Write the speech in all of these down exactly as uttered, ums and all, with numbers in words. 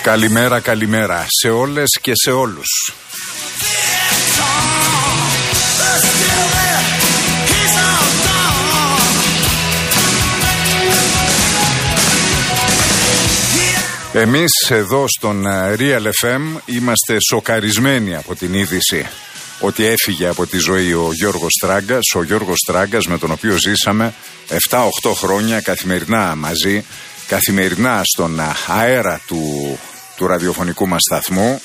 Καλημέρα, καλημέρα σε όλες και σε όλους. Εμείς εδώ στον Real εφ εμ είμαστε σοκαρισμένοι από την είδηση ότι έφυγε από τη ζωή ο Γιώργος Τράγκας, ο Γιώργος Τράγκας με τον οποίο ζήσαμε επτά οχτώ χρόνια καθημερινά μαζί, καθημερινά στον αέρα του, του ραδιοφωνικού μας σταθμού,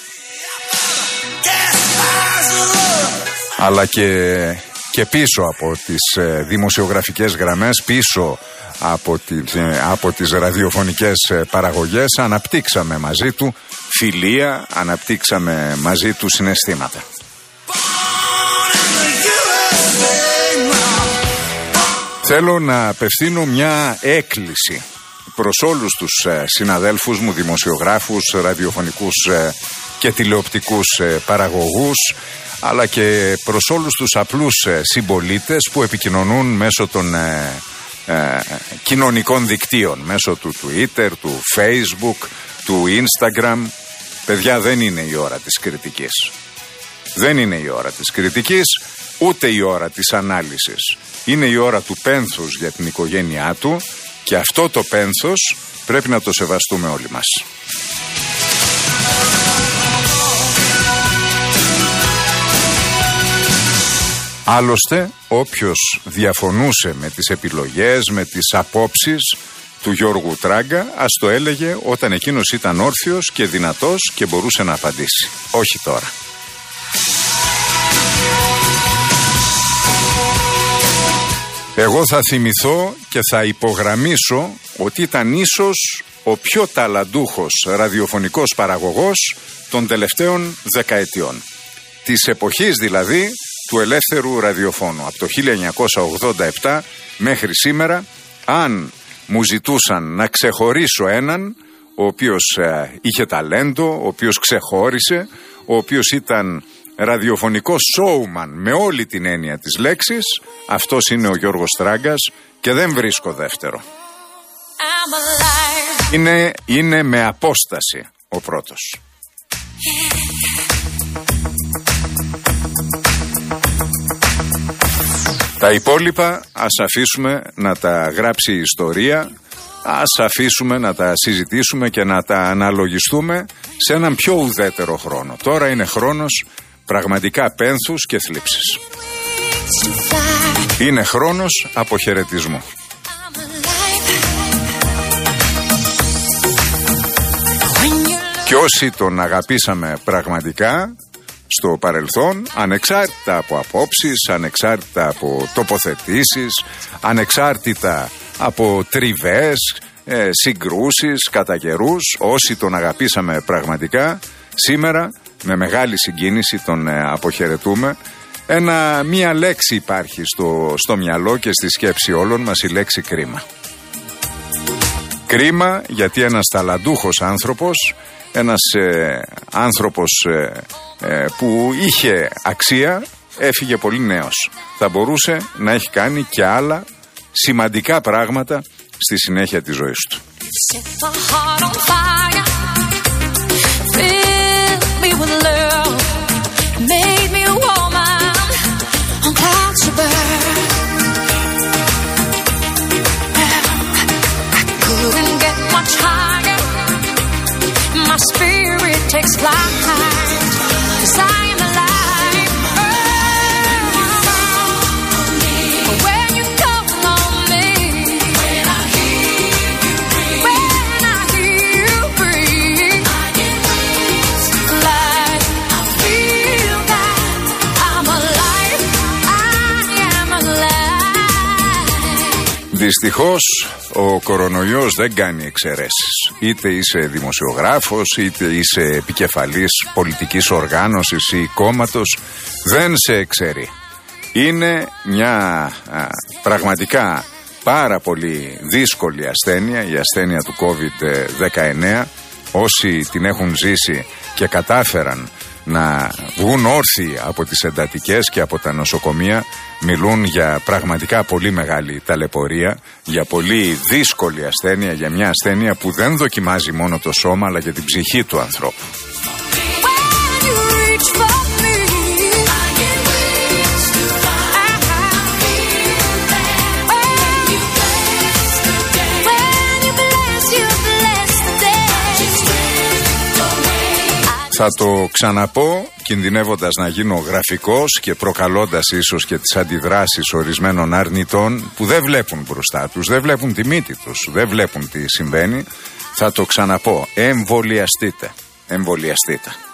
αλλά και, και πίσω από τις ε, δημοσιογραφικές γραμμές, πίσω από, τη, ε, από τις ραδιοφωνικές ε, παραγωγές, αναπτύξαμε μαζί του φιλία, αναπτύξαμε μαζί του συναισθήματα. Θέλω να απευθύνω μια έκκληση προς όλους τους ε, συναδέλφους μου, δημοσιογράφους, ραδιοφωνικούς ε, και τηλεοπτικούς ε, παραγωγούς, αλλά και προς όλους τους απλούς ε, συμπολίτες που επικοινωνούν μέσω των ε, ε, κοινωνικών δικτύων, μέσω του Twitter, του Facebook, του Instagram. Παιδιά, δεν είναι η ώρα της κριτικής. Δεν είναι η ώρα της κριτικής, ούτε η ώρα της ανάλυσης. Είναι η ώρα του πένθους για την οικογένειά του και αυτό το πένθος πρέπει να το σεβαστούμε όλοι μας. Άλλωστε, όποιος διαφωνούσε με τις επιλογές, με τις απόψεις του Γιώργου Τράγκα, ας το έλεγε όταν εκείνος ήταν όρθιος και δυνατός και μπορούσε να απαντήσει. Όχι τώρα. Εγώ θα θυμηθώ και θα υπογραμμίσω ότι ήταν ίσως ο πιο ταλαντούχος ραδιοφωνικός παραγωγός των τελευταίων δεκαετιών. Της εποχής δηλαδή του ελεύθερου ραδιοφώνου. Από το χίλια εννιακόσια ογδόντα επτά μέχρι σήμερα, αν μου ζητούσαν να ξεχωρίσω έναν, ο οποίος ε, είχε ταλέντο, ο οποίος ξεχώρισε, ο οποίος ήταν ραδιοφωνικό showman με όλη την έννοια της λέξης, αυτός είναι ο Γιώργος Τράγκας και δεν βρίσκω δεύτερο. Είναι, είναι με απόσταση ο πρώτος. Τα υπόλοιπα ας αφήσουμε να τα γράψει η ιστορία, ας αφήσουμε να τα συζητήσουμε και να τα αναλογιστούμε σε έναν πιο ουδέτερο χρόνο. Τώρα είναι χρόνος πραγματικά πένθους και θλίψης. Είναι χρόνος αποχαιρετισμού. Και όσοι τον αγαπήσαμε πραγματικά στο παρελθόν, ανεξάρτητα από απόψεις, ανεξάρτητα από τοποθετήσεις, ανεξάρτητα από τριβές, ε, συγκρούσεις, κατά καιρούς, όσοι τον αγαπήσαμε πραγματικά, σήμερα με μεγάλη συγκίνηση τον ε, αποχαιρετούμε. Ένα, μία λέξη υπάρχει στο, στο μυαλό και στη σκέψη όλων μας, η λέξη κρίμα. Κρίμα γιατί ένας ταλαντούχος άνθρωπος, ένας ε, άνθρωπος ε, ε, που είχε αξία, έφυγε πολύ νέος. Θα μπορούσε να έχει κάνει και άλλα σημαντικά πράγματα στη συνέχεια της ζωής του. Δυστυχώς ο κορονοϊός δεν κάνει εξαιρέσεις. Είτε είσαι δημοσιογράφος, είτε είσαι επικεφαλής πολιτικής οργάνωσης ή κόμματος, δεν σε εξαιρεί. Είναι μια α, πραγματικά πάρα πολύ δύσκολη ασθένεια, η ασθένεια του κόβιντ δεκαεννέα. Όσοι την έχουν ζήσει και κατάφεραν να βγουν όρθιοι από τις εντατικές και από τα νοσοκομεία. Μιλούν για πραγματικά πολύ μεγάλη ταλαιπωρία, για πολύ δύσκολη ασθένεια, για μια ασθένεια που δεν δοκιμάζει μόνο το σώμα αλλά και την ψυχή του ανθρώπου. Θα το ξαναπώ, κινδυνεύοντας να γίνω γραφικός και προκαλώντας ίσως και τις αντιδράσεις ορισμένων αρνητών που δεν βλέπουν μπροστά τους, δεν βλέπουν τη μύτη τους, δεν βλέπουν τι συμβαίνει. Θα το ξαναπώ, εμβολιαστείτε, εμβολιαστείτε.